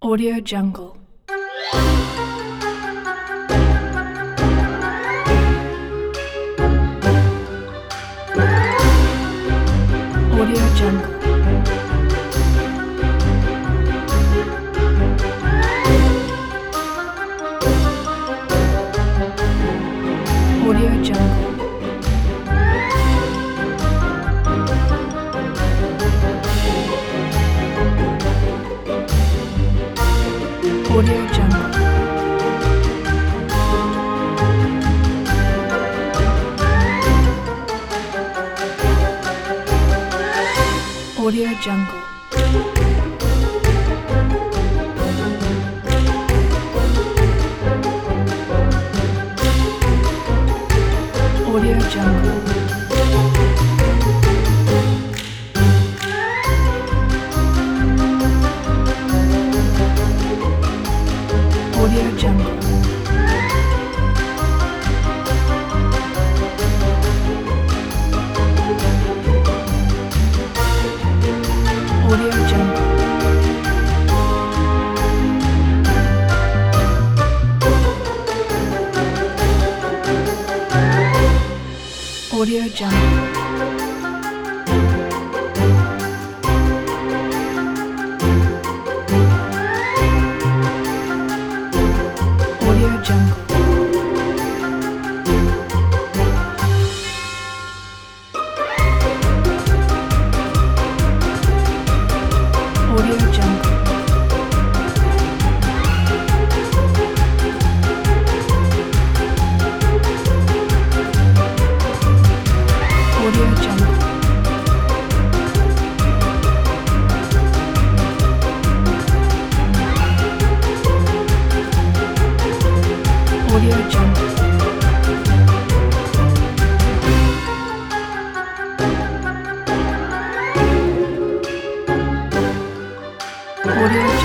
Audio Jungle. Audio Jungle. Audio Jungle. Audio Jungle. Audio Jungle. Audio Jungle. Audio Jungle. Audio Jungle. Audio Jungle. Audio Jungle. Audio Jungle. Audio Jungle. Audio Jungle. Audio